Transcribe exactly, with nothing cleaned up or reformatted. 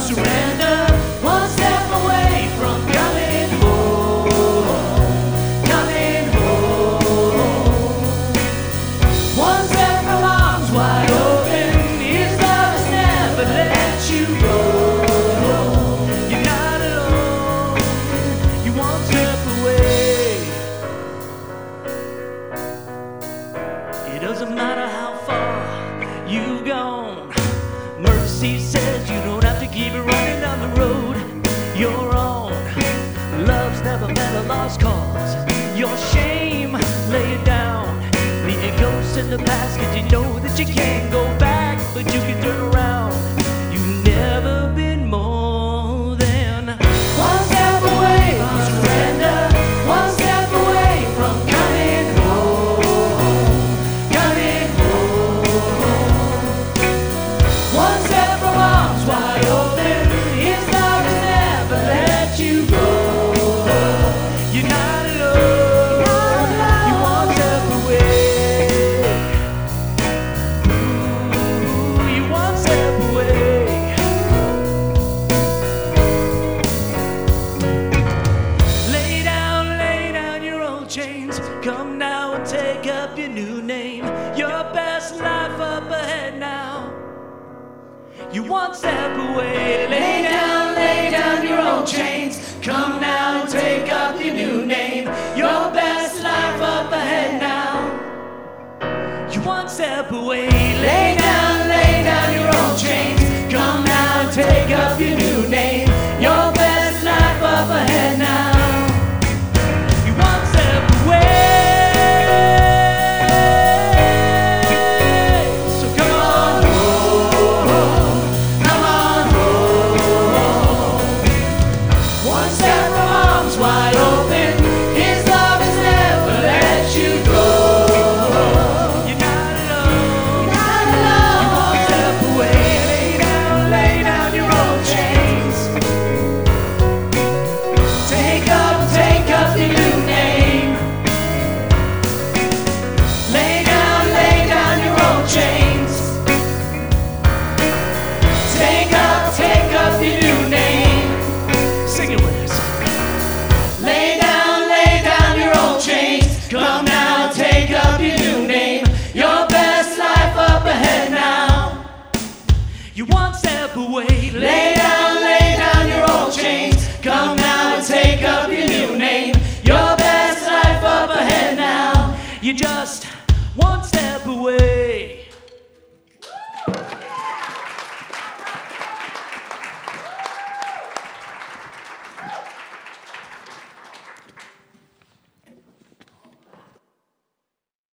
surrender, one step away from coming home, coming home. One step from arms wide open, His love has never let you go. You're not alone, you're one step away. It doesn't matter how far you've gone. Mercy says you don't have to keep running down the road you're on. Love's never been a lost cause. Your shame, lay it down. Leave your ghosts in the past, cause you know that you can't go back, but you can turn around. You've never been more than one step away from surrender, one step away from coming home, coming home. One step from arms wide open, His love has never let you go. You're not alone, you're one step away. Ooh, you're one step away. Lay down, lay down your old chains. Come now and take up your new name. Your best life up ahead now. You one step away. Lay down, lay down your old chains. Come now and take up your new name. Your best life up ahead now. You one step away. Lay down, lay down your old chains. Come now and take up your